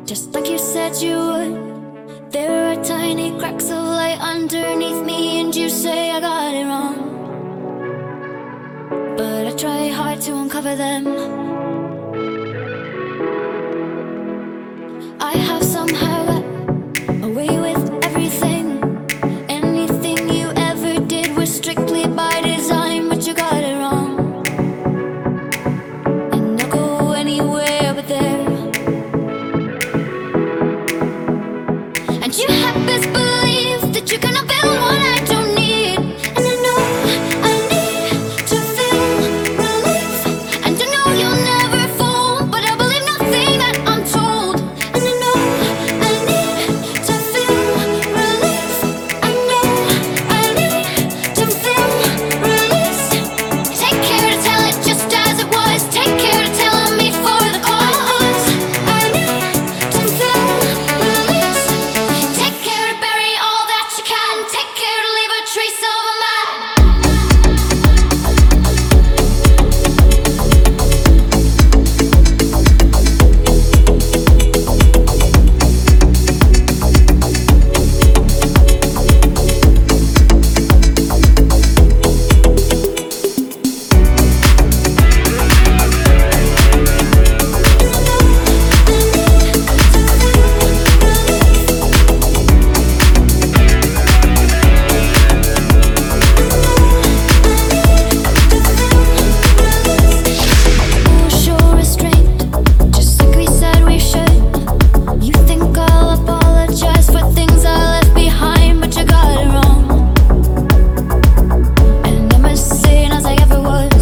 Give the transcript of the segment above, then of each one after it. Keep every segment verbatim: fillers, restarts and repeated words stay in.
just like you said you would. There are tiny cracks of light underneath me, and you say I got it wrong, but I try hard to uncover them. I have somehow got away with everything. Anything you ever did was strictly by design, but you got it wrong. And I'll go anywhere but there. And you have best believe that you're gonna build what I don't need. And I know I need to feel relief. And I know you'll never fall, but I believe nothing that I'm told. And I know I need to feel relief. I know I need to feel release. Take care to tell it just as it was. Take care to tell me for the cause. I need to feel release. Take care to bury all that you can. Take care to leave a trace of a man. We'll show restraint, just like we said we should. You think I'll apologize for things I left behind, but you got it wrong. And I'm as sane as I ever was.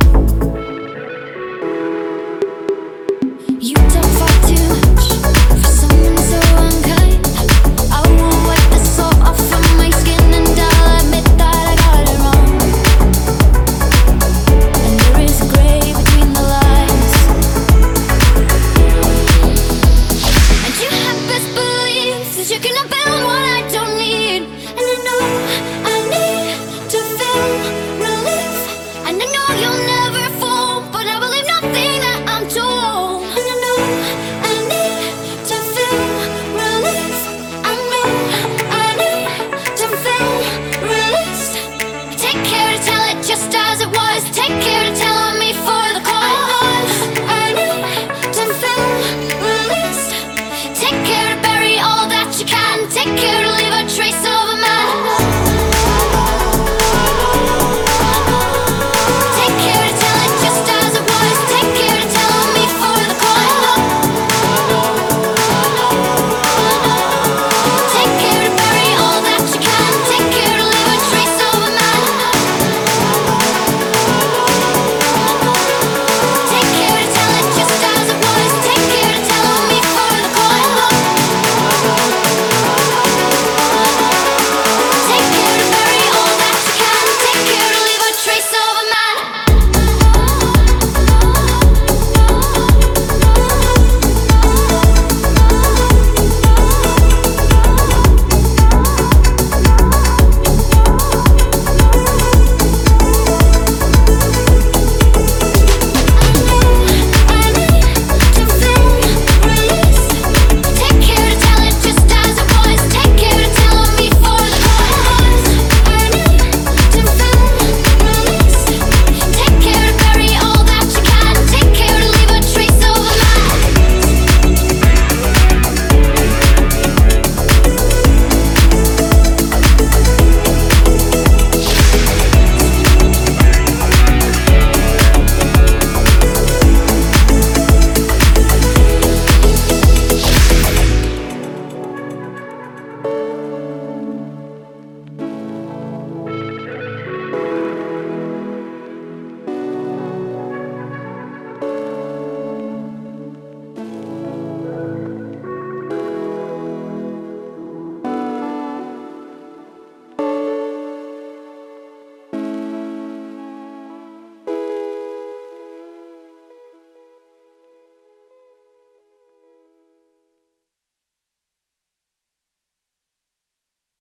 You talk far too much for someone so unkind. I will wipe the salt off of my skin, and I'll admit that I got it wrong. And there is gray between the lines. And you have best believe that you're gonna build what I don't need. And I know I need to feel relief. And I know you'll never fall, but I believe nothing that I'm told. And I know I need to feel relief. I know I need to feel released. Take care to tell it just as it was. Take care to